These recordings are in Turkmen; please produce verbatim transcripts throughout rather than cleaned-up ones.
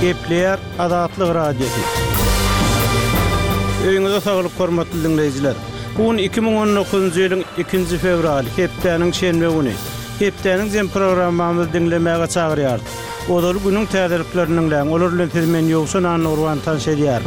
Gepleyer Azatlyk Radiosu. Öýüňize saglyk hormatly dinleýijiler. Bugün iki bin on dokuzunçy ýylyň ikinji fevraly, hepdeniň şenbe güni. Hepdeniň jem programmamyzy dinlemäge çagyrýar. Olar günüň täzeliklerini bilen, olar bilen tezmen ýoksa Nurwan tanşedýär.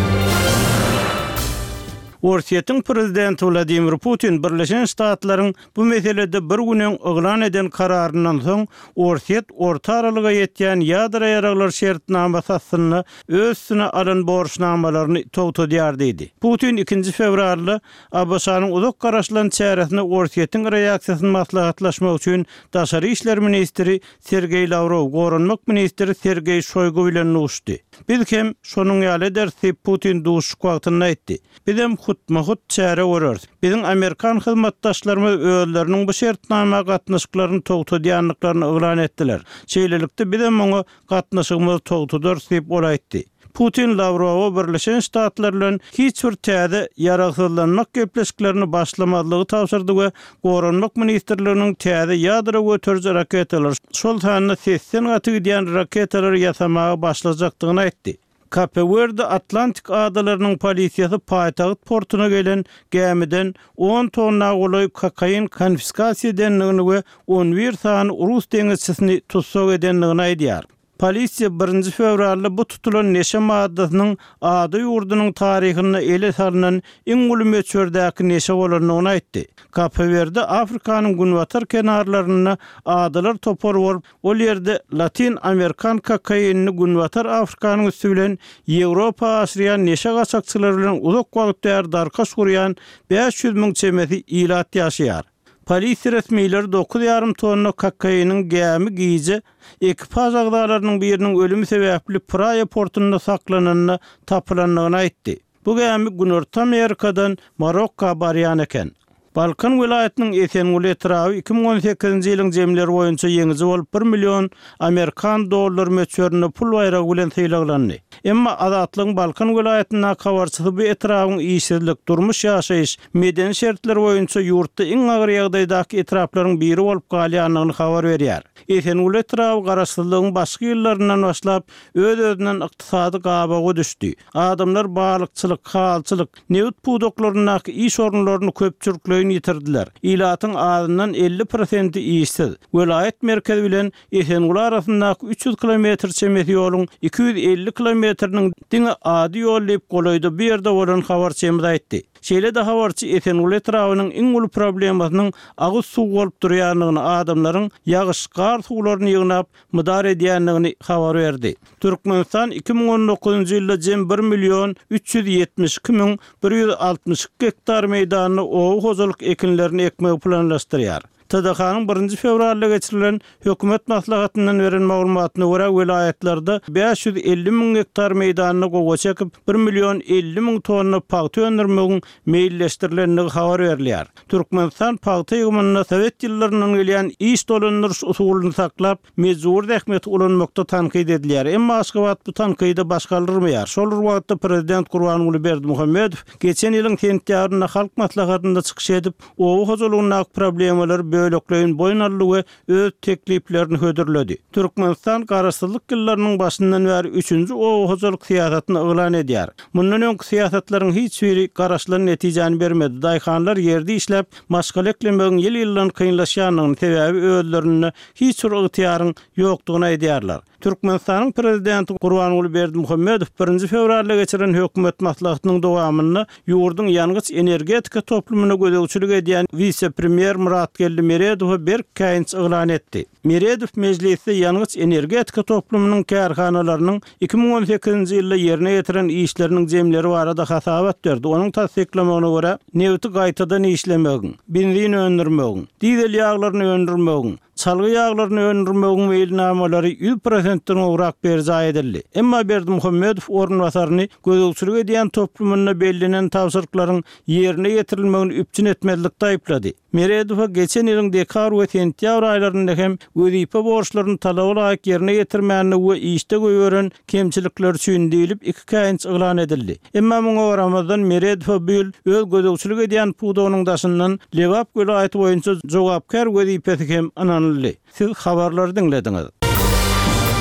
Orsiýetiň prezidenti Vladimir Putin Birleşen Ştatlaryň bu meselede bir günen oglan eden kararyndan soň Orsiýet orta aralyga ýetýän ýadra ýaraglar şertnama sasyny öz üstüne alan borçnamalaryny togtadýar diýdi. Putin ikinji fevralda A B S-nyň uzak garaşlan çäresine Orsiýetiň reaksiýasyny maslahatlaşmak üçin Daşary işler ministri Sergey Lavrov, Gorunmak ministri Sergey Shoygu bilen nuşdy. Biz hem şonuň ýaly dersi Putin duşuk wagtyny aýtdy. Biz hem hutma-hut çäre görürüz. Bizim Amerikan hyzmatdaşlarymyz öýleriniň bu şertnama gatnaşyklaryny togtadýanlyklaryny oglan etdiler. Şeýlelikde biz hem oňa gatnaşygymyzy togtadyr diýip olaýtdy. Putin Lavrowa Birleşen Ştatlar bilen hiç bir täze ýaragsyzlanmak gepleşiklerini başlamadygy tapşyrdy we Gorunmak ministrliginiň täze ýadra götürjü raketalar şol sanyny seksen gaty gidýän raketalar ýasamagy başlajakdygyny aýtdy. Kapewerde Atlantik adalarynyň polisiýasy paýtagyt portuna gelen gemiden on tonna goly kokain konfiskasiýa edenligini we on bir sany Rus deňizçisini tutsak edenligini aýdýar. Polisiýa birinji fevralda bu tutulan neşe maddasynyň ady ýurdunyň taryhyny ele salynan iň uly meçhurdäki neşe bolanyny aýtdy. Kapewerde Afrikanyň günwatar kenarlaryna adalar topar bolup, ol ýerde Latin Amerikan kokainini günwatar Afrikanyň üstü bilen Ýewropa aşyrýan neşe gaçakçylary bilen uzak wagtlar darkaş gurýan beş yüz miň çemeti ilat ýaşaýar. Polisiýa resmiýetleri dokuz ýarym tonna kokainin gämi giýje ekipaj agdalarynyň biriniň ölümi sebäpli Praia portunda saklananyny tapylanlygyny aýtdy. Bu gämi Günorta Amerikadan Marokka barýan eken. Balkan vilayetiniň Esengul etrawy iki bin on sekizinçi ýylyň jemleri boýunça ýeňizi bolup bir million Amerikan dollary meçhörüne pul baýragy bilen syýlaglandy. Emma Azatlygyň Balkan vilayetiniň kawarçysy bu etrawyň işsizlik, durmuş ýaşaýyş, medeni şertler boýunça ýurtda iň agyr ýagdaýdaky etraplaryň biri bolup galýanlygyny habar berýär. Esengul etrawy garaşsyzlygyň başky ýyllaryndan başlap öz-özünden ykdysady gabaga düşdi. Adamlar balykçylyk, halçylyk, newt pudoklarynyň iş orunlaryny köpçülükle yitirdiler. İlatyň adyndan elli prosenti işsiz. Vilayet merkezi bilen Esengul arasyndaky üç yüz kilometr çemeti ýoluň iki yüz elli kilometriniň diňe ady ýol diýip golaýdy bir ýerde bolan habarçymyz aýtdy. Şeýle de habarçy Esengul etrawynyň iň uly problemasynyň agyz suw bolup durýanlygyny, adamlaryň ýagyş gar suwlaryny ýygnap mydar edýänligini habar berdi. Türkmenistan iki bin on dokuzunçy ýylda jem bir million üç yüz ýetmiş iki miň bir yüz altmış iki hektar meýdanyny owu hojalyk ekinlerini ekmek planlaşdyrýar. T D H-nyň birinji fevralda geçirilen hökümet maslahatyndan beren maglumatyna görä vilayetlerde beş yüz elli miň hektar meýdanyny gowa çekip bir million elli miň tonna paýta öndürmegiň meýilleşdirilenligi habar berilýär. Türkmenistan paýta ýygymyna Sowet ýyllaryndan gelýän iş dolandyryş usulyny saklap, mejbur rehmet ulanmakda tanqid edilýär. Emma Aşgabat bu tanqydy başgalyrmaýar. Şol wagtda prezident Gurbanuly Berdimuhammedow geçen ýylyň sentýabrynda halk maslahatynda çykyş edip, owu hojalygynyň problemleri bölekleyin boýnarlygy öz tekliplerini hödürledi. Türkmenistan garaşsyzlyk ýyllarynyň başyndan bäri üçünçi owu hojalyk siýasatyny oglan edýär. Mundan öňki siýasatlaryň hiç biri garaşlan netijany bermedi. Daýhanlar ýerde işläp maşgal eklemegiň ýyl ýyldan kynlaşýanyny sebäbi özlerini hiç bir ygtyýaryň ýokdugyny aýdýarlar. Türkmenistanyň prezidenti Gurbanuly Berdimuhammedow birinji fevralda geçiren hökümet maslahatynyň dowamyny ýurduň ýangys energetika toplumyna gödegçilik edýän vice-premier Murat Meredow bir kaýynç oglan etdi. Meredow mejlisde ýangys energetika toplumynyň kärhanalarynyň iki bin on sekizinçi ýylda ýerine ýetiren işleriniň jemleri barada hasabat berdi. Onuň tasdiklamagyna görä newti gaýtadan işlemegiň, benzin öndürmegiň, dizel ýağlaryny öndürmegiň, çalgı ýağlaryny öndürmegiň meýilnamalary yüz prosentden ograk berja edildi. Emma Berdimuhammedow orunbasaryny gödegçilik edýän toplumyna bellenen tapşyryklaryň ýerine ýetirilmegini üpçün etmezlikde aýplady. Meredow'a geçen ýylyň dekabr we sentýabr aýlarynda hem wezipä borçlaryny talap olarak ýerine ýetirmäni we işde göýüren kemçilikler üçin diýilip iki kaýynç oglan edildi. Emma muňa Ramazan Meredow'a bül öz gödegçilik edýän pudowynyň daşyndan Lewap vilayaty boýunça jogapkar wezipesi hem ananyldy. Siz habarlary dinlediňiz.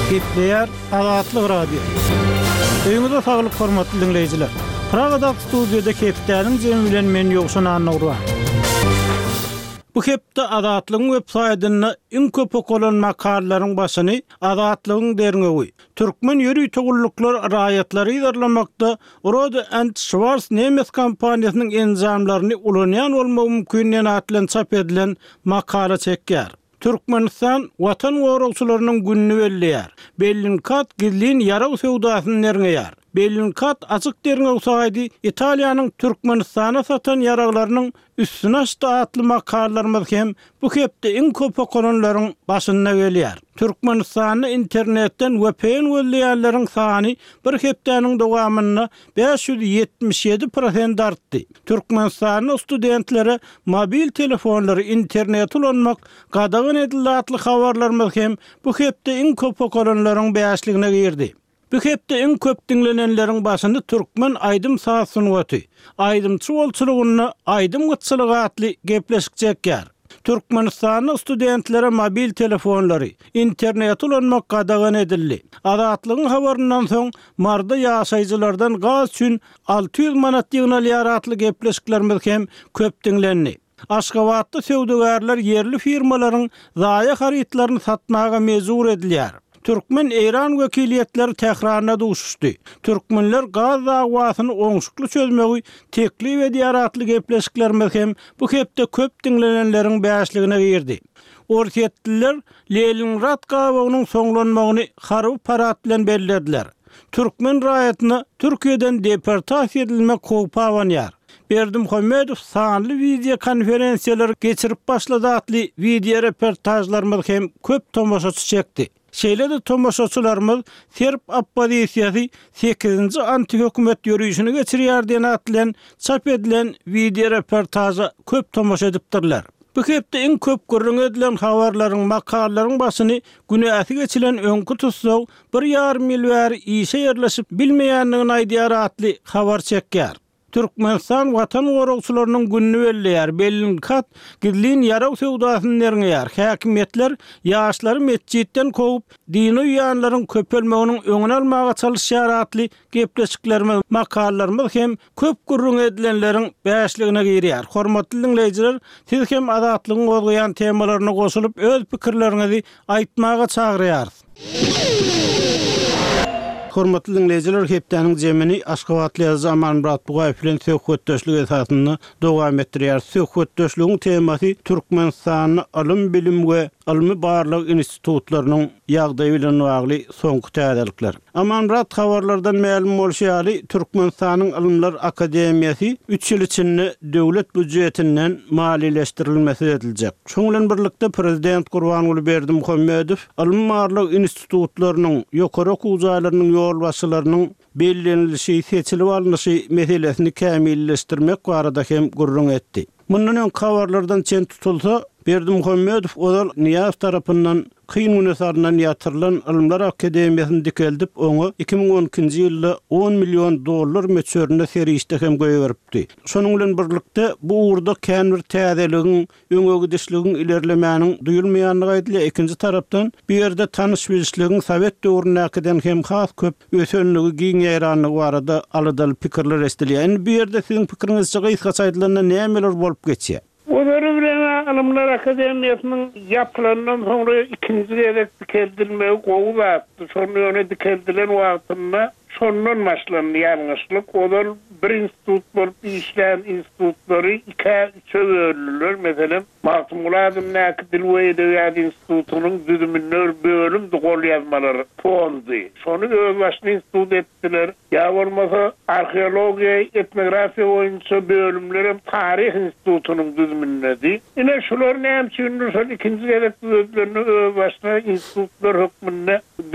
Gepleyer Azatlyk Radio. Öýüňizde saglyk hormatly dinleýijiler. Pragada studiýada Keptäniň jemi bilen men ýokşan anawra. Bu hepde Azatlygyň websaýtyny iň köp okulan makalalaryň başyny Azatlygyň derňegi. Türkmen ýöri togulluklar raýatlary ýerlemakda Rode and Schwarz Nemes kompaniýasynyň enzamlaryny ulanýan bolmagy mümkinligini atlan çap edilen makala çekýär. Türkmenistan watan gorugçylarynyň gününi belleýär. Bellinkat gizlin ýaraw sewdasyny nerňeýär. Bellinkat açyk derňe usaýdy Italiýanyň Türkmenistana satan ýaraglarynyň üstüne açdy atly makalalarymyz hem bu hepde iň köp okulanlaryň başynda gelýär. Türkmenistany internetden wepen welleýärleriň sany bir hepdeniň dowamyna beş yüz ýetmiş ýedi prosent artdy. Türkmenistanyň studentlere mobil telefonlary internet ulanmak gadagyn edildi atly habarlarymyz hem bu hepde iň köp okulanlaryň beşligine girdi. Bu hepde iň köp dinlenenleriň başynda türkmen aýdym saatsyny aýdym çowalçylygyny aýdym gytçylygy atly gepleşik çekýär. Türkmenistanyň studentlere mobil telefonlary internet ulanmak gadagyn edildi. Azatlygyň habaryndan soň marda ýaşaýjylardan gaz üçin alty yüz manat ýygnaly atly gepleşiklerimiz hem köp dinlendi. Aşgabatda sewdagärler yerli firmalaryň zaýa haritlaryny satmaga mezur edilýär. Türkmen Eýran wekiliýetleri täkrarına duşuşdy. Türkmenler gaz dagwasyny oňşukly çözmegi teklip edýär atly gepleşiklerimiz hem bu hepde köp dinlenenleriň beşligine girdi. Orsetliler Leningrad gawagynyň soňlanmagyny haryp parat bilen bellädiler. Türkmen raýatyna Türkiýeden deportasiýa edilmek howpy awanýar. Berdimuhammedow sanly video konferensiýalar geçirip başlady atly video reportajlarymyz hem köp tomoşaçy çekdi. Şeýle-de tomoşaçylarymyz Serb oppozisiýasy sekizinji anti-hökümet ýürüýüşini geçirýär diýen atlan çap edilen video reportaja köp tomoşa edipdirler. Bu hepde iň köp görüň edilen habarlaryň makalalaryň başyny günäsi geçilen öňkü tutsaw bir ýarym ýyl bäri işe ýerleşip bilmeýänligini aýdýar atly habar çekýär. Türkmenistan watan gorugçylarynyň gününi belleýär. Bellinkat gizlin ýaraw sewdasyny nerňeýär. Häkimetler ýaşlary mesjidden kogup dini ýanlaryň köpelmeginiň öňüne almaga çalışýar atly gepleşiklerimiz, makalalarymyz hem köp gurrun edilenleriň beşligine girýär. Hormatly dinleýijiler, siz hem Azatlygyň gozgaýan temalaryna goşulyp öz pikirleriňizi aýtmaga çagyrýarsyz. Hormatly dinleýijiler, hepdeniň jemini Aşgabatly Zaman Murat Bugaýew bilen söhbetdeşlik esasyny dowam etdirýär. Söhbetdeşligiň temasy Türkmenistanyň alym bilim we almy barlyk institutlarynyň ýagdaýy bilen bagly soňky täzelikler. Aman Murat habarlardan ma'lum bolýary, Türkmenistanyň Alymlar Akademiýasy üç ýyl içinde döwlet büdjetinden maliýeleşdirilmesi ediljek. Şoň bilen birlikde Prezident Gurbanuly Berdimuhammedow alym barlyk institutlarynyň ýokary okuwjaýlarynyň ýol başçylarynyň bellenilişi, seçilip alınışı meselesini kämilleşdirmek barada hem gurrun etdi. Mundan öň habarlardan çen tutulsa, Berdimuhammedow odal Niýaz tarapyndan kıyın günesarından yatırılan Alımlar Akademiýasyny dikeldip, onu iki bin on ikinji ýylda on milyon dollar meçöründe serişde hem goýberipdi. Şonuň bilen birlikde bu uğurda kän bir täzeligiň, öňögidişligiň ilerlemäniň duýulmaýanlygy aýdylýar. Ikinji tarapdan bir ýerde tanış bilişligiň Sowet döwrünäkiden hem has köp ösenligi, giňeýranlygy barada alydaly pikirler esdilýär. Bir ýerde siziň pikiriňizçe gysgaça aýdylanda nämeler bolup geçýär? Oları bilen Alımlar Akademiýasynyň yapylandan soňra ikinji gerek dikeldilmegi gowy batdy. Şonu öne dikeldilen wagtynda şondan başlandy ýalňyşlyk. Olar bir institut bolup işlän institutlary iki çöwürlüler. Meselem Mahmuladım näki dil we edebiyat institutunyň düzüminde bölüm dogol ýazmalary fondy. Şonu öz başyna institut etdiler. Ýa bolmasa arheologiýa, etnografiýa boýunça bölümler tarih institutunyň düzümindedi. Ine şular näme üçin şol ikinji gerek düzümlerini öz başyna institutlar hökmünde dörüt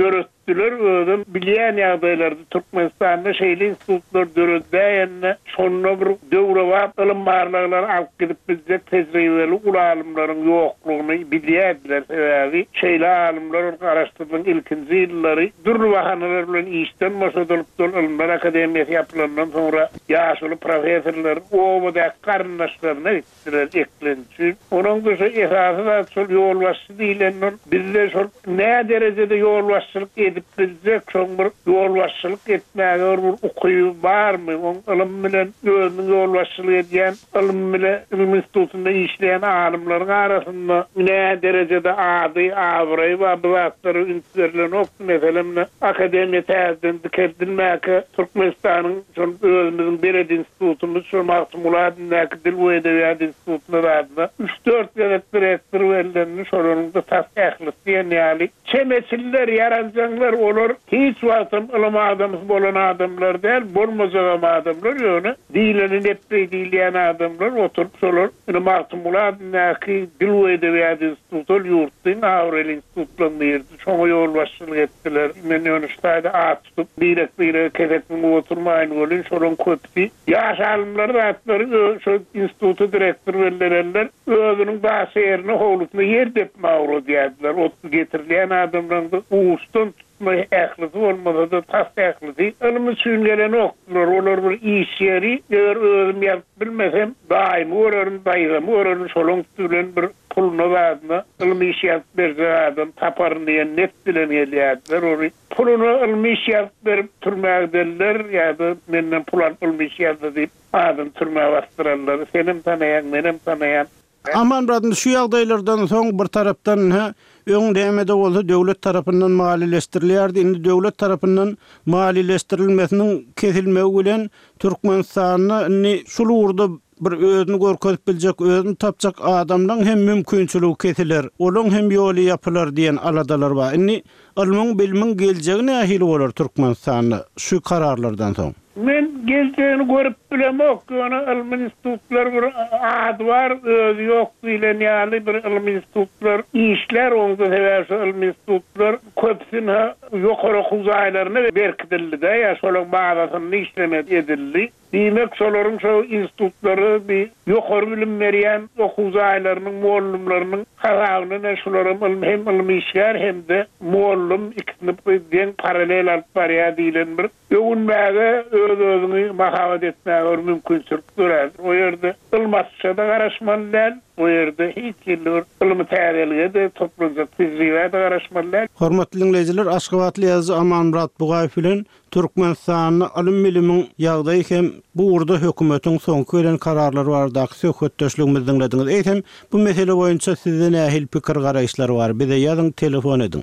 köpdüler özüm bilýän ýagdaýlarda Türkmenistanda şeýle institutlar döredäýänne şonda bir döwre wagt ilim barlyklar alyp gidip bizde tejribeli ulalymlaryň ýoklugyny bilýärdiler. Sebäbi şeýle alimler araşdyrdyň ilkinji ýyllary durly bahanalar bilen işden maşadylyp ilimler akademiýasy ýapylandan soňra ýaşuly professorlar owada garnaşlaryna gitdiler eklençi. Onuň dışy esasy da şol ýol başçy diýilen bizde şol nä derejede ýol başçylyk edip biljek şoň bir ýol başçylyk etmäge bir ukyby barmy? Oň ilim bilen özüň ýol başçylyk edýän ilim bilen ilim institutunda işleýän alimlaryň arasynda nä derejede ady, awry we ablakları ünitlerlenip meselem akademiýa täzeden dikildilmäke Türkmenistanyň şol özümiziň bered institutumuz şol Mahmulat Näkdil we Edebiyat institutuna barda üç dört ýyl direktor wellenni şolanyňda tas ähli diýen ýaly çemeçiller ýaranjanlar olar hiç wagtym ilim adamys bolan adamlar däl, bolmazan adamlar ýöne diýleni netpe diýilýän adamlar oturup şolar Mahmulat Näkdil we Edebiyat institutu ýurtdyň awrel institutlaryny ýerdi. Şoňa ýol başçylyk etdiler. Men ýöne şaýda atdyp direktor kedekmi oturmaýyn bolun şolaň köpdi. Ýaş alimler rahatlary şo institutu direktor wellenler özüniň başy ýerine howlutma ýer dep mawru diýdiler. Ot getirilýän adamlaryň uwstan tutma ählisi bolmasa da tas ählisi. Ilmi üçin gelen oklar, olar bir iş ýeri, eger özüm ýalyp bilmesem, daim öwrün daýdym, öwrün şolaň türlen bir puluna wagna, ilmi iş ýalyp berse adam taparyn diýen net bilen gelýärdiler. Ory pulunu ilmi iş ýalyp berip türmägdeler, ýa-da menden pulan ilmi iş ýaldy diýip adam türmäge bastyrarlar. Senim tanaýan, menem tanaýan. Aman radın şu ýagdaýlardan soň bir tarapdan ha öň demede bolsa döwlet tarapyndan malileşdirilýärdi. Indi döwlet tarapyndan malileşdirilmesiniň kesilmegi bilen Türkmenistanyny şol urda bir özünü görkezip biljek, özünü tapjak adamdan hem mümkinçiligi kesiler. Olaň hem ýoly ýapylar diýen aladalar bar. Indi ilmiň bilmiň geljegi nähili bolar Türkmenistanda şu kararlardan soň? Men geldiğini görüp bilemok. Ona ilim institutlar bir ad var, özü yok diýilen ýaly bir ilim institutlar işler onda sebäpsi ilim institutlar köpsüne ýokary huzaýlaryna berkidildi de, ýa şolaň bagdasyny işlemet edildi. Diýmek şolaryň şo institutlary bir ýokary bilim berýän okuzaýlarynyň muallimlarynyň halagyny şolaryň hem ilim işler hem de muallim ikisini bilen paralel alyp barýar diýilen bir ýöwünmäge özüni mahabat etmäge mümkinçilik durar. O ýerde ilmatça da garaşmalar, o ýerde hiç ýyllar ilmi täzeligi de toplanjak tejribe de garaşmalar. Hormatly dinleyijiler, Aşgabatly ýazgy Amanmurat Bugaýew bilen Türkmenistanyň ilim bilimiň ýagdaýy hem bu urda hökümetiň soňky gelen kararlary barada söhbetdeşligimizi dinlediňiz. Eýsem bu mesele boýunça sizden ähil pikir garaýşlary bar. Bize ýazyň, telefon edin.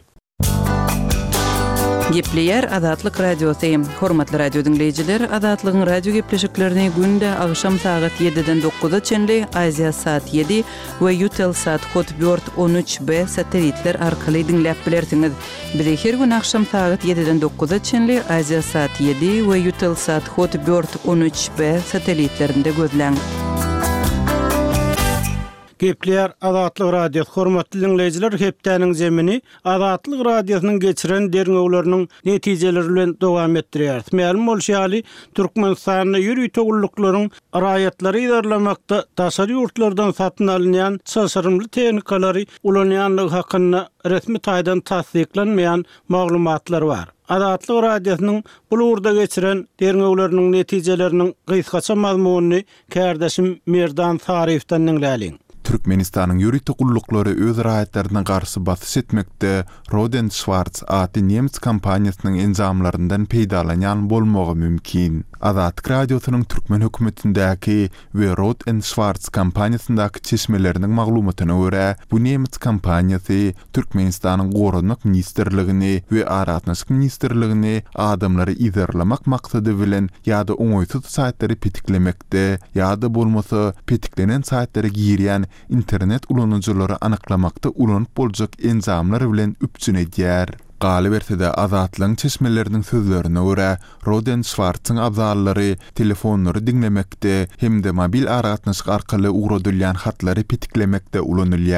Gepleyer Adatlyk radiosyny. Hormatly radio dinleyijiler, Adatlygyň radio gepleşiklerini günde agşam saat ýediden dokuza çenli Aziya saat ýedi we Eutelsat Hotbird on üç B satelitler arkaly dinläp bilersiňiz. Bizi her gün agşam saat ýediden dokuza çenli Aziya saat ýedi we Eutelsat Hotbird on üç B satelitlerinde gözleň. Gepleyer Adatlyk radio hormatly dinleyijiler, hepdäniň zemini Adatlyk radiosynyň geçiren derňewleriniň netijeleri bilen dowam etdirýär. Ma'lum bolýaly, Türkmenistanyň ýürüý togullyklaryň raýatlary ýerlemakda daşary ýurtlardan satyn alynýan çaşyrymly tehnikalary ulanýanlygy hakynda resmi taýdan tasdiklenmeýän maglumatlar bar. Adatlyk radiosynyň bu urda geçiren derňewleriniň netijeleriniň gysgaça mazmunyny kärdeşim Merdan Sarifden dinläliň. Türkmenistanyň ýürüý togullukları öz raýatlaryna garşy basys etmekde Roden Schwarz ady Nemes kompaniýasynyň enzamlaryndan peýdalanýan bolmagy mümkin. Adatlyk radiosynyň Türkmen hökümetindäki we Roden Schwarz kompaniýasyndaky çeşmeleriniň maglumatyna görä, bu Nemes kompaniýasy Türkmenistanyň Gorunmak ministrligini we Aratnaşyk ministrligini adamlary izerlemek maksady bilen ýa-da oňoýsuz saýtlary petiklemekde, ýa-da bolmasa petiklenen saýtlary girýän internet ulanıcıları anaklamakta ulanıp boljak enzamlar bilen üpçün edýär. Galy berse-de Azatlyň çeşmeleriniň sözlerine görä, Roden Schwarz'yň abzallary telefonlary dinlemekde hem de mobil aratnaşyk arkaly uğradylýan hatlary petiklemekde ulanylýar.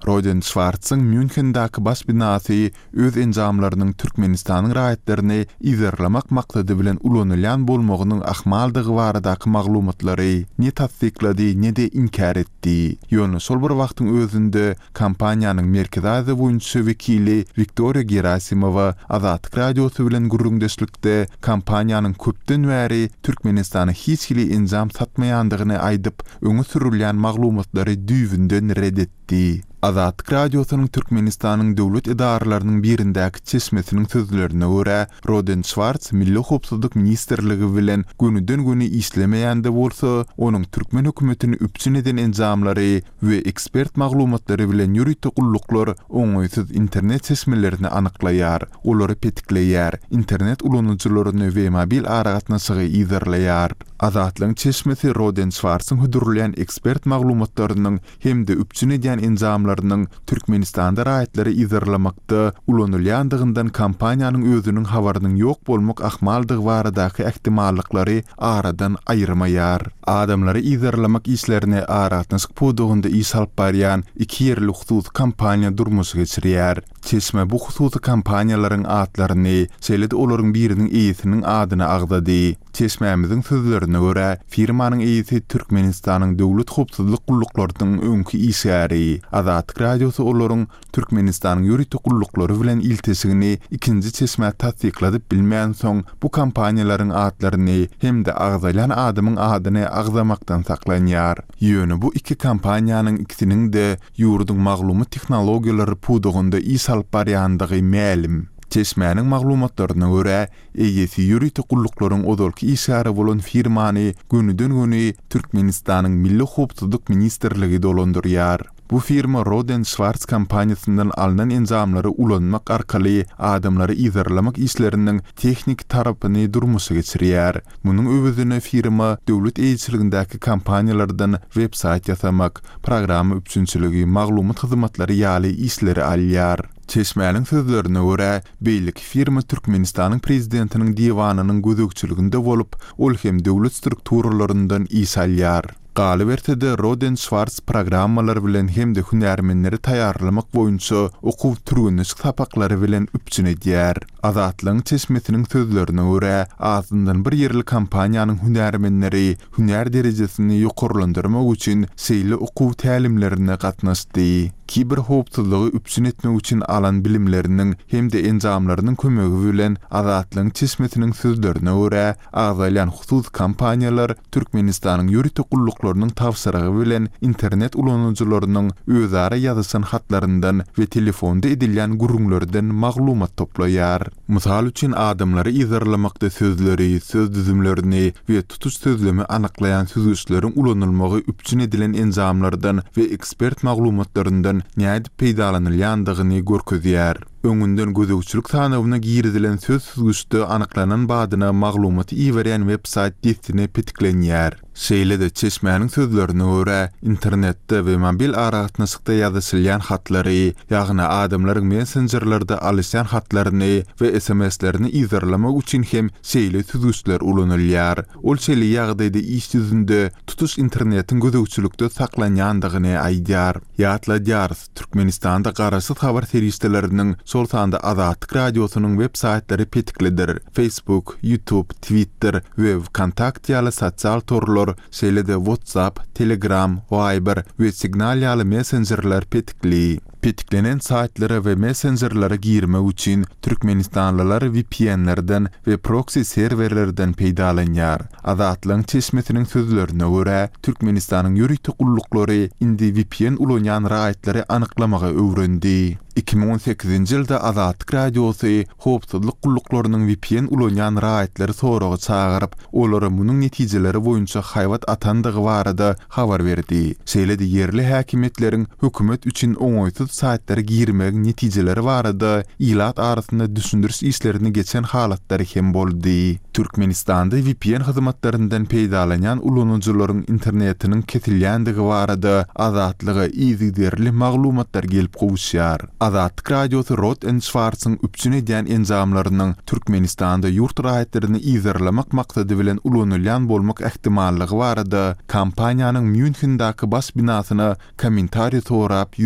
Roden Schwartz'ın Münchendäki bas binasy öz enjamlarynyň Türkmenistanyň raýatlaryny izerlemek maksady bilen ulanylýan bolmagynyň ahmaldygy baradaky maglumatlary ne tasdiklady ne de inkar etdi. Ýöne şol bir wagtyň özünde kampaniýanyň merkezi boýunça wekili Viktoria Gerasimowa Azatlyk radiosu bilen gurrundeşlikde kampaniýanyň köpden bäri Türkmenistana hiç hili enjam satmaýandygyny aýdyp öňe sürilýän maglumatlary düýbünden reddetdi. Azatlyk radiosynyň Türkmenistanyň döwlet idaralarynyň birindäki çeşmesiniň sözlerine görä, Roden Schwarz Milli Howpsuzlyk Ministrligi bilen günüden güni işlemeýände bolsa, onuň türkmen hökümetini üpçün eden enjamlary we ekspert maglumatlary bilen ýüri togulluklar oňaýsyz internet çeşmelerini anyklaýar, olary petikleýär, internet ulanjylaryny we mobil aragatnaşygy izerleýär. Azatlyň çeşmesi Roden Schwarz'ın hudurlayan ekspert maglumatlarynyň hemde üpçün eden enjamlarynyň Türkmenistanda raýatlary izerlemekde ulanylýandygyndan kampaniýanyň özüniň habarynyň ýok bolmak ahmaldygy baradaky ähtimallykları aradan aýyrmaýar. Adamlary izerlemek işlerini aratnaşyk podugynda iş alyp barýan iki ýerli husus kampaniýa durmuşy geçirýär. Çeşme bu hususy kampaniýalaryň atlaryny, şeýle-de olaryň biriniň eýisiniň adyny agdady. Çeşmämiziň sözlerine görä, firmanyň eýisi Türkmenistanyň döwlet howpsuzlyk gulluklarynyň öňkü işgäri. Azatlyk radiosu olaryň Türkmenistanyň ýüri togullukları bilen iltisigini ikinji çeşme tasdikladyp bilmän soň bu kampaniýalaryň atlaryny hemde agdalan adamyň adyny agdamakdan saklanýar. Ýöne bu iki kampaniýanyň ikisiniň de ýurduň maglumat tehnologiýalary pudugynda iş alyp barýandygy ma'lum. Çeşmäniň maglumatlaryna görä, eýesi ýüri togulluklaryn odolky işgäri bolan firmany günüden güni Türkmenistanyň Milli Howpsuzlyk Ministrligi dolandyrýar. Bu firma Roden Schwarz kampaniýasyndan alynan enjamlary ulanmak arkaly adamlary izerlemek işleriniň tehnik tarapyny durmuşy geçirýär. Munyň öwüzine firma döwlet eýçiligindäki kampaniýalardan websayt ýasamak, programa üçinçiligi, maglumat hyzmatlary ýaly işleri alýar. Çeşmäniň sözlerine görä, beýlik firma Türkmenistanyň prezidentiniň diwanynyň gözegçiliginde bolup, ol hem döwlet strukturlaryndan iş alýar. Galy bertede Roden Schwarz programmalar bilen hem de hünärmenleri taýýarlamak boýunça okuw türüni sapaklary bilen üpçün edýär. Azatlyň çeşmesiniň sözlerine görä, azyndan bir ýerli kampaniýanyň hünärmenleri hünär derejesini ýokarlandyrmak üçin şeýle okuw tälimlerine gatnaşdy. Kiber howpsuzlygy üpçün etmek üçin alan bilimleriniň hem de enjamlarynyň kömegi bilen Azatlyň çeşmesiniň sözlerine görä, agdalan husus kampaniýalar Türkmenistanyň ýüri togulluklarının tavsirağı bilen internet ulanıcılarının özara yazısan hatlarından ve telefonda edilýän gurrunlardan maglumat toplaýar. Mysal üçin adamlary izerlemekde sözleri, söz düzümlerini ve tutuş sözlemi anaklayan sözgüçlerin ulanılmagy üpçün edilen enjamlardan ve ekspert maglumatlarından näde peýdalanylýandygyny görkezýär. Öňünden gözegçilik tanawyna girdilen söz sözgüçde anaklanan badyna maglumaty iýerýän websayt destine petiklenýär. Şeýle-de çeşmäniň sözlerine görä, internetde we mobil aragatnaşykda ýazylýan hatlary, ýagny adamlaryň messengerlerde alýan hatlaryny we S M S-lerini izerlemek üçin hem şeýle sözgüçler ulanylýar. Ol şeýle ýagdaýda iş ýüzünde tutuş internetiň gözegçilikde saklanýandygyny aýdýar. Ýatladýar, Türkmenistanda garaşsyz habar seriýetleriniň sol sanda Azatlyk radiosynyň websaytlary petiklidir. Facebook, YouTube, Twitter we Kontakt ýaly sosial torlar, şeýle-de WhatsApp, Telegram, Viber we Signal ýaly messengerler petikli. Petiklenen saytlara we messengerlara girmek üçin Türkmenistanlılar V P N'lerden ve proxy serverlerden peýdalanýar. Azatlyň çeşmesiniň sözlerine görä, Türkmenistanyň ýüri togullukları indi V P N ulanýan raýatlary anyklamaga öwrendi. iki bin on sekizinji ýylda Azatlyk radiosu howpsuzlyk gulluklarynyň V P N ulanýan raýatlary soragy çagyryp, olary munyň netijeleri boýunça haýwat atandygy barada habar berdi. Şeýle-de ýerli häkimetleriň hökümet üçin oňaýsyz saytlary girmek netijeleri barada ilat arasynda düşündiriş işlerini geçen halatlary hem boldy. Türkmenistanda V P N hyzmatlaryndan peýdalanýan ulanıcılaryň internetiniň kesilýändigi barada azatlygy iýdigderli maglumatlar gelip gowuşýar. Azatlyk radiosu Roden Schwarz'ın üpçün edýän enjamlarynyň Türkmenistanda ýurt raýatlaryny izerlemek maksady bilen ulanylýan bolmak ähtimallygy barada kampaniýanyň Münchendäki bas binasyna kommentariýa sorap ýüz tutdy.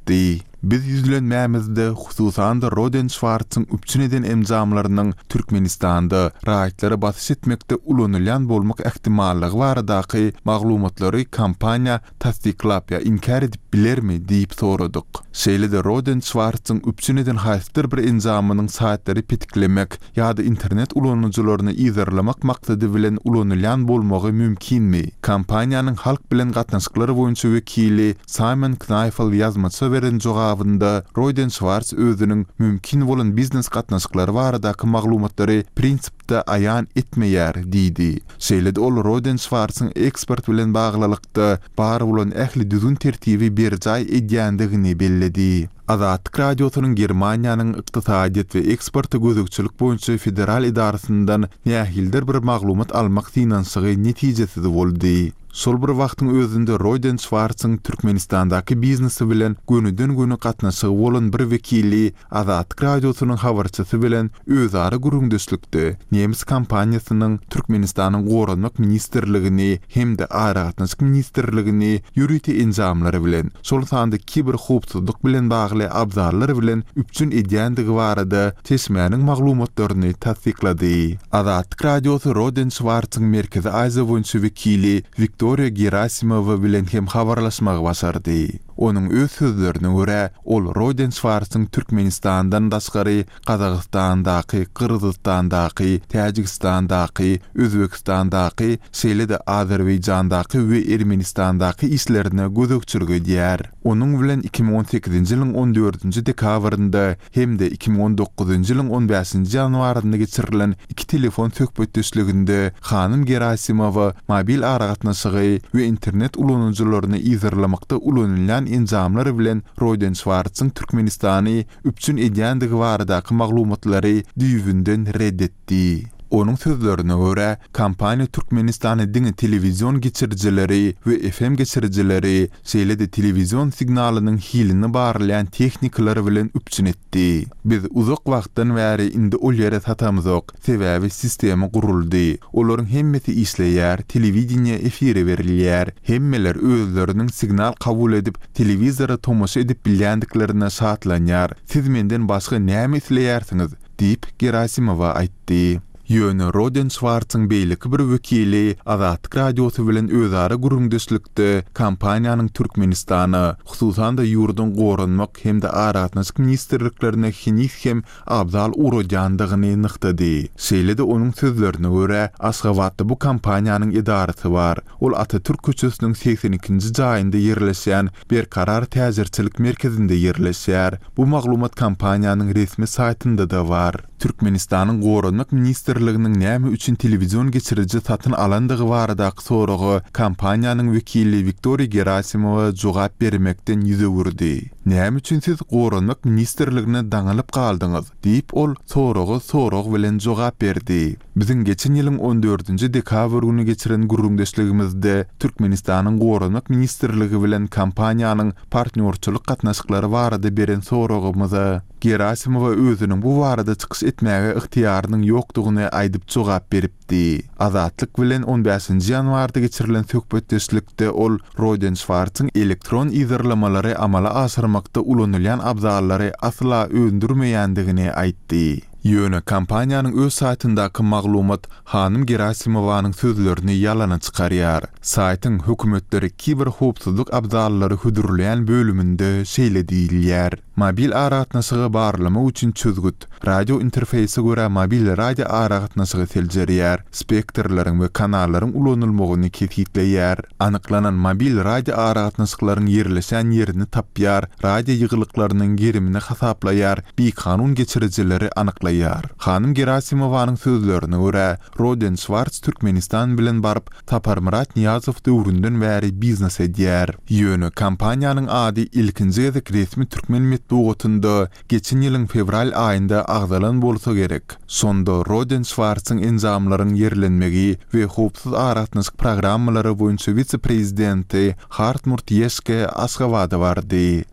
etdi. Biz yüzlenmämizde hususan da Roden Schwartz'ın üpçün eden emzamlarının Türkmenistanda raýatlary basy etmekde ulanylýan bolmak ähtimallygy baradaky maglumatlary kampanya tasdiklap ya inkar edip bilermi diýip soradyk. Şeýle-de Roden Schwartz'ın üpçün eden haýsyr bir enzamynyň saatleri petiklemek ýa-da internet ulanıcılaryny izarlamak maksady bilen ulanylýan bolmagy mümkinmi? Kampaniýanyň halk bilen gatnaşyklary boýunça wekili Simon Kneifel ýazmaça beren jogabynda Roden Schwartz özüniň mümkin bolan biznes gatnaşyklary baradaky maglumatlary prinsipde aýan etmeýär diýdi. Şeýle-de ol Roden Schwartz'ın ekspert bilen baglylykda bar bolan ähli düzün tertibi berjaý edýändigini belledi. Azatlyk radiosynyň Germaniýanyň ykdysadyýat we eksporty gözükçülük boýunça federal idarasyndan nähildir bir maglumat almak finansygy netijesi boldy. Sol bir wagtyň özünde Roden Schwartz'ın Türkmenistandaky biznesi bilen gönüden göne gatnaşygy bolan bir wekili Azatlyk radiosynyň habarçysy bilen özara gurungdöşlükde Nemis kampaniýasynyň Türkmenistanyň Goranmak ministrligini hem de Aragatnaşyk ministrligini ýürüti enzamlary bilen sol sanda kiber howpsuzlyk bilen bagly abzarlar bilen üpçün edýändigi barada tesmäniň maglumatlaryny tasdiklady. Azatlyk radiosy Roden Schwartz'ın Merkezi Aziýa boýunça wekili Viktoria Gerasimova bilen hem habarlaşmagy başardy. Onun öz sözlerine göre ol Roden Schwartz'ın Türkmenistan'dan daşgary Kazakstan'daky, Kırgızstan'daky, Tajikistan'daky, Özbekistan'daky, şeýle-de Azerbaýjandaky we Ermenistan'daky işlerine gözükçülük edýär. Onun bilen iki bin on sekizinji ýylyň on dördünji dekabrynda hem de iki bin on dokuzunji ýylyň on beşinji ýanwarynda geçirilen iki telefon söhbetdeşliginde Hanym Gerasimova mobil aragatnaşygy we internet ulanıcılaryny izarlamakda ulanylýan enzamlar bilen Roden Schwartz'ın Türkmenistany üpçün edýändigi baradaky maglumatlary düýbünden reddetdi. Onun sözlerine göre kampanya Türkmenistan'ı diňe televizyon geçiricileri ve F M geçiricileri şeýle-de televizyon signalının hilini barlayan teknikleri bilen üpçün etdi. Biz uzak wagtdan bäri indi ol ýere satamyzok, sebäbi sistemi guruldy. Olaryň hemmeti işleýär, telewizioniýa efiri berilýär, hemmeler özleriniň signal kabul edip telewizora tomaşa edip bilýändiklerine şatlanýar. Siz menden başga näme isleýärsiňiz? diýip Gerasimova aýtdy. Ýöne Roden Schwartz'ın beýleki bir wekili Azatlyk radiosy bilen özara gurungdöşlükde kampaniýanyň Türkmenistany, hususan da ýurdun goranmak hem de Aragatnaşyk ministrliklerine hinis hem abzal uradýandygyny nyktady. Şeýle-de onuň sözlerine göre Aşgabatda bu kampaniýanyň idarasy bar. Ol Atatürk köçesiniň seksen ikinji jaýynda ýerleşýän bir karar täzirçilik merkezinde ýerleşýär. Bu maglumat kampaniýanyň resmi saýtynda da bar. Türkmenistanyň goranmak ministr Liginin näme üçin televizyon geçirici satyn alandygy baradaky soragy kampaniýanyň wekili Viktoria Gerasimova jogap bermekden ýüze wurdy. Näme üçin siz Goranmak ministrligine daňalyp galdyňyz? diýip ol soragy sorag bilen jogap berdi. Biziň geçen ýylyň on dördünji dekabr güni geçiren gurrungdeşligimizde Türkmenistanyň Goranmak ministrligi bilen kampaniýanyň partnerçilik gatnaşyklary barada beren soragymyza Gerasimova özüniň bu barada çykyş etmäge ihtiýarynyň ýokdugyny aýdyp jogap beripdi. Azatlyk bilen on beşinji ýanwarda geçirilen söhbetdeşlikde ol Roden Schwartz'ın elektron izarlamalary amala aşyrmakda ulanylýan abzallary asla öndürmeýändigini aýtdy. Ýöne kampaniýanyň öz saýtyndaky maglumat Hanym Gerasimovanyň sözlerini ýalana çykarýar. Saýtyň hökümetleri kiber howpsuzlyk abzallary hüdürleýän bölüminde şeýle diýilýär. Mobil aragatnaşygy barlama üçin çözgüt. Radio interfeýsi görä mobil radio aragatnaşygy seljerýär. Spektrlaryň we kanallaryň ulanylmagyny kesitleýär. Anyklanan mobil radio aragatnaşyklaryň ýerleşen ýerini tapýar. Radio ýygyllyklarynyň gerimini hasaplaýar. Bir kanun geçiricileri anyklaýar. Hanym Gerasimowanyň sözlerine görä Roden Schwartz Türkmenistan bilen baryp Taparmurat Niyazow döwründen bäri biznes edýär. Ýöne kampaniýanyň ady ilkinji gezek resmi türkmen matbuatynda geçen ýylyň fevral aýynda agdalan bolsa gerek. Sonda Roden Schwartz'ın enzamlaryň ýerlenmegi we howpsuz aragatnaşyk programmalary boýunça vice-prezidenti Hartmut Yeşke Aşgabatda bardy.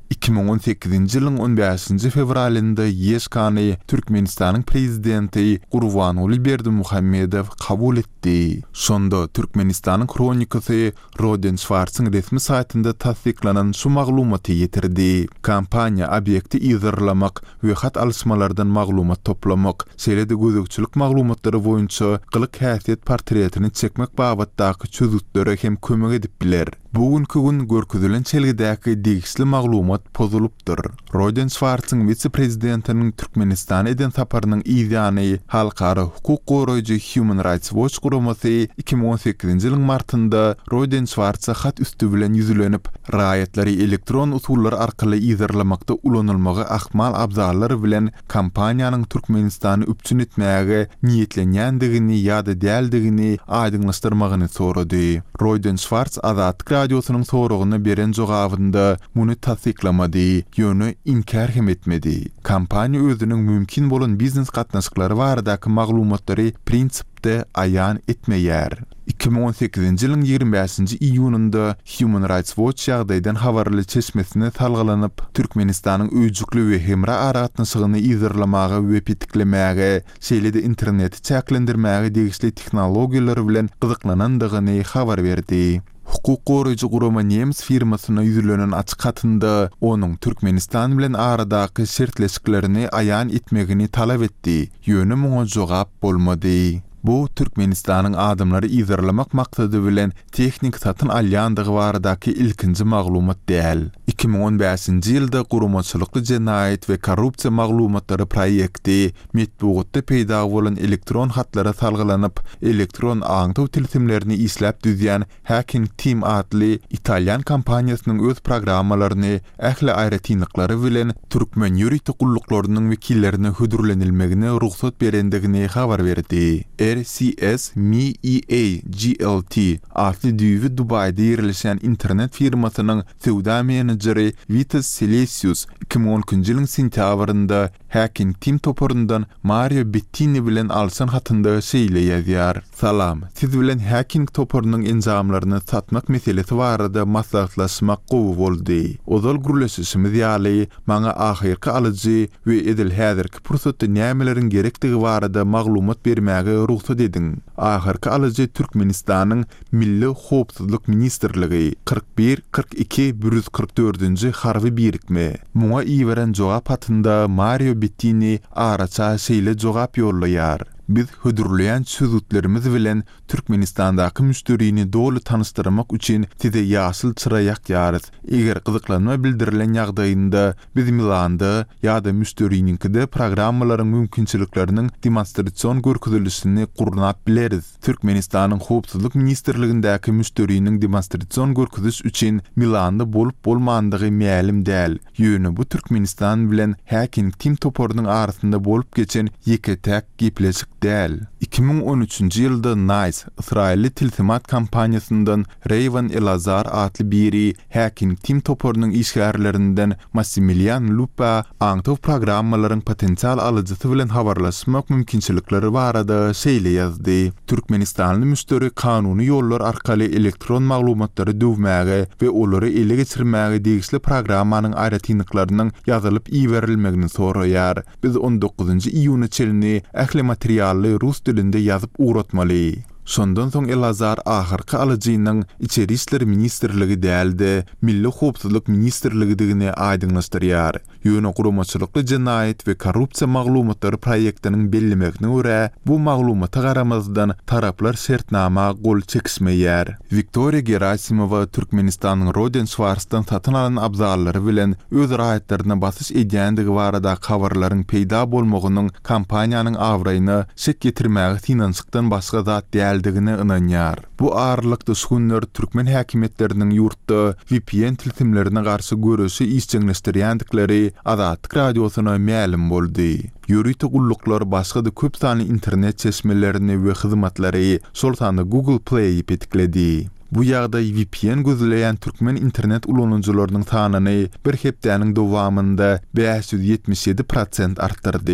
iki ming on sekizinji ýylyň on beşinji fevralynda Ýeşkany Türkmenistanyň prezidenti Gurbanuly Berdimuhammedow kabul etdi. Şonda Türkmenistanyň kronikasy Roden Schwarz'ın resmi saytynda tasdiklanan şu maglumaty ýetirdi. Kampaniýa obyekti izarlamak we hat alışmalardan maglumat toplamak, şeýle-de gözükçülük maglumatlary boýunça gylyk häsiýet portretini çekmek babatdaky çözütlere hem kömek edip biler. Bugünkü gün görkezülen çelgidäki digisli maglumat pozulupdyr. Roden Schwarz'ın vice-prezidentiniň Türkmenistan eden saparynyň ýa-ni halkara hukuk goraýjy Human Rights Watch guramasy iki ming on sekizinji ýylyň martynda Roden Schwarz'a hat üstü bilen ýüzülenip, raýatlary elektron usullar arkaly ýazarlamakda ulanylmagy ahmal abzallar bilen kampaniýanyň Türkmenistany üpçün etmäge niýetlenýändigini ýa-da däldigini aýdyňlaşdyrmagyny sorady. Roden Schwarz Azatlyk radiosynyň soragyna beren jogabynda muny tasdiklamady, ýöne inkar hem etmedi. Kampaniýa özüniň mümkin bolan biznes gatnaşyklary baradaky maglumatlary prinsipde aýan etmeýär. iki ming on sekizinji ýylyň ýigirmi beşinji iýunynda Human Rights Watch ýagdaýdan habarly çeşmesine salgylanyp, Türkmenistanyň öýjükli we hemra aratnaşygyny izarlamagy we pitiklemäge, şeýle-de interneti çäklendirmäge degisli tehnologiýalar bilen gyzyklanandygyny habar berdi. Hukuk goraýjy gurama Nemes firmasyna ýüzülenen açyk hatynda onuň Türkmenistan bilen aradaky şertleşiklerini aýan etmegini talap etdi. Ýöne muňa jogap bolmady. Bu Türkmenistanyň adamlary izarlamak maksady bilen tehnik satyn alýandygy baradaky ilkinji maglumat däl. iki ming on beşinji ýylda guramaçylykly jenaýet we korrupsiýa maglumatlary proýekti metbuatda peýda bolan elektron hatlara salgylanyp, elektron aňtaw tilsimlerini isläp düzýän Hacking Team adly Italyan kompaniýasynyň öz programmalaryny ähli aýratynlyklary bilen türkmen ýürüýti gulluklarının wekillerine hödürlenilmegine ruhsat berendigini habar berdi. R C S M E A G L T adly düýbi Dubaýda ýerleşen internet firmasynyň sowda menedjeri Vitas Silesius iki ming onunçy ýylyň sentýabrynda Hacking Team toporundan Mario Bettini bilen alsan hatynda şeýle ýazýar. Salam, siz bilen Hacking toporunyň enjamlaryny satmak meselesi barada maslahatlaşmak gowy boldy. Ozal gürleşişimiz ýaly maňa ahyrky alyjy we edil häzirki pursatda nämeleriň gerekdigi barada maglumat bermäge ruhsat edin. Ahyrky alyjy Türkmenistanyň Milli Howpsuzlyk Ministrligi kırk bir kırk iki bir yüz kırk dördünji harby birikme. Muňa iýeren jogap hatynda Mario Bettini araça şeýle jogap ýollaýar. Biz hödürleyen sözütlerimiz bilen Türkmenistandaky müşterini dolu tanıştırmak üçin size ýaşyl çyraýak ýarys. Eger gyzyklanma bildirilen ýagdaýynda biz Milanda ýa-da müşterininkide programmalaryň mümkinçilikleriniň demonstrasiýon görkezilişini gurnap bileriz. Türkmenistanyň Howpsuzlyk Ministrligindäki müşteriniň demonstrasiýon görkeziş üçin Milanda bolup bolmandygy mälim däl. Ýöne bu Türkmenistan bilen Hacking Team toporunyň arasynda bolup geçen ýeketäk gepleşik däl. iki ming on üçünji ýylda Nice, Israilli tilsimat kampaniýasyndan Rayvan Elazar adly biri Hacking Team toporunyň işgärlerinden Massimilian Lupa aňtaw programmalaryň potensial alyjysy bilen habarlaşmak mümkinçilikleri barada şeýle ýazdy. Türkmenistanly müşteri kanuny ýollar arkaly elektron maglumatlary döwmäge we olary ele geçirmäge degisli programmanyň aýratynlyklarynyň ýazylyp iýerilmegini soraýar. Biz on dokuzunji iýuny çelini ähli material Rus dilinde yazıp uğratmaly. Şondan soň Elazar ahyrky alyjynyň içeri işler ministrligi däldi, Milli Howpsuzlyk ministrligidigini aýdyňlaşdyrýar. Ýöne guramaçylykly jenaýet we korrupsiýa maglumatlary proýektiniň bellemegine görä, bu maglumata garamazdan taraplar şertnama gol çekişmeýär. Viktoria Gerasimowa Türkmenistanyň Roden Schwarz'dan satyn alan abzallary bilen öz raýatlaryna basyş edýändigi barada habarlaryň peýda bolmagynyň kampaniýanyň awraýyny şek getirmäge finansyklykdan başga zat däldigine ynanýar. Bu ağırlykda şunlar Türkmen häkimetleriniň ýurtda V P N tilsimlerine garşy görüşi işçiňleşdirýändikleri Azatlyk radiosyna mälim boldy. Ýürüýti gulluklar başga-da köp sany internet çeşmelerini we hyzmatlary şol sany Google Play petikledi. Bu ýagdaý V P N gözleýän türkmen internet ulanjylarynyň sanyny bir hepdäniň dowamynda beş yüz ýetmiş ýedi prosent artdyrdy.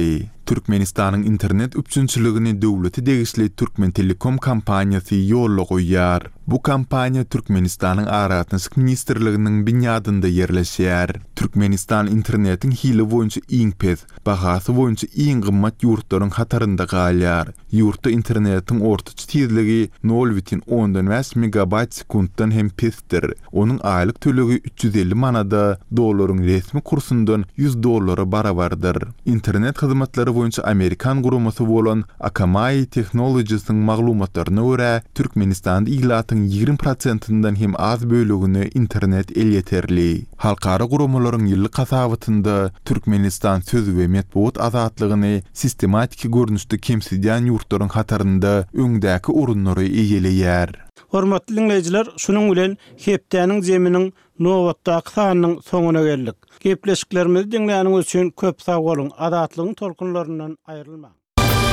Türkmenistanyň internet üçünçüligini döwleti degisli Türkmen Telekom kompaniýasy ýolga goýýar. Bu kompaniýa Türkmenistanyň Aratnaşyk ministrliginiň binýadynda ýerleşýär. Türkmenistan internetin hili boýunça iň pes, bahasy boýunça iň gymmat ýurtlaryň hatarynda galýar. Ýurtda internetin ortaçy tezligi nol butun ondan beş megabayt sekunddan hem pesdir. Onuň aýlyk tölegi üç yüz elli manada, dollaryň resmi kursundan yüz dollara barabardyr. İnternet hyzmatlary boýunça Amerikan gurumasy bolan Akamai Technologies'ň maglumatlaryna görä, Türkmenistanda ihlatyň ýigrim prosentyndan hem az bölegini internet el ýeterli. Halkara gurumalaryň ýyllyk hasabynda Türkmenistan söz we medeniýet azatlygyny sistematik görnüşde kemsidýän ýurtlaryň hatarynda öňdäki urunlary eýeleýär. Hormatly dinleyijiler, şunuň bilen hepdäniň zeminiň nowatdaky sanynyň soňuna geldik. Gepleşiklerimizi dinleýäniňiz üçin köp sag bolun. Azatlygyň tolkunlaryndan aýrylma.